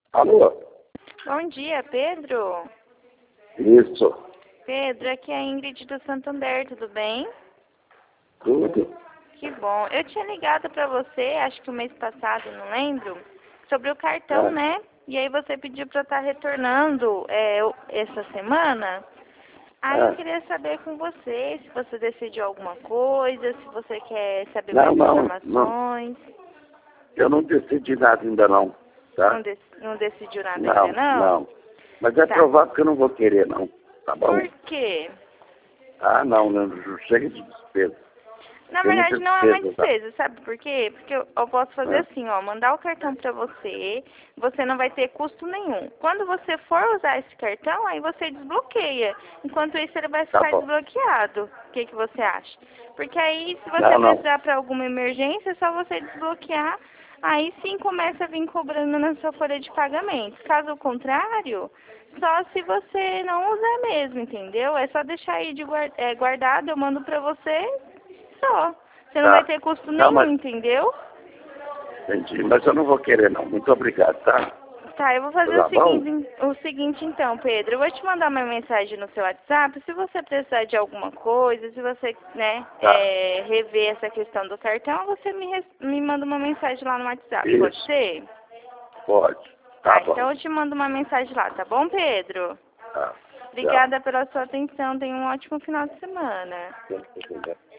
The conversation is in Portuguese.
Alô? Bom dia, Pedro. Isso. Pedro, aqui é a Ingrid do Santander, tudo bem? Tudo? Que bom. Eu tinha ligado para você, acho que o mês passado, não lembro, sobre o cartão, né? E aí você pediu para eu estar retornando essa semana. Aí eu queria saber com você se você decidiu alguma coisa, se você quer saber mais Não. informações. Eu não decidi nada ainda não, tá? Não decidiu nada ainda, não? Não. Mas é Tá. provável que eu não vou querer, não. Tá bom? Por quê? Não chega de despesa. Na Tem verdade, muita não é uma despesa, tá? despesa, sabe por quê? Porque eu posso fazer assim, ó, mandar o cartão pra você, você não vai ter custo nenhum. Quando você for usar esse cartão, aí você desbloqueia. Enquanto isso, ele vai Tá ficar bom. desbloqueado. O que você acha? Porque aí, se você Não. precisar pra alguma emergência, é só você desbloquear. Aí sim começa a vir cobrando na sua folha de pagamento. Caso contrário, só se você não usar mesmo, entendeu? É só deixar aí guardado, eu mando pra você. Só. Você não vai Tá. ter custo Não, nenhum, mas entendeu? entendi. Mas eu não vou querer, não. Muito obrigado, tá? Tá, eu vou fazer Tá bom? o seguinte então, Pedro. Eu vou te mandar uma mensagem no seu WhatsApp. Se você precisar de alguma coisa, se você, né, Tá. rever essa questão do cartão, você me manda uma mensagem lá no WhatsApp. Isso. Pode ser? Pode. Tá, Bom. então eu te mando uma mensagem lá, tá bom, Pedro? Tá. Obrigada pela sua atenção. Tenha um ótimo final de semana. Tchau.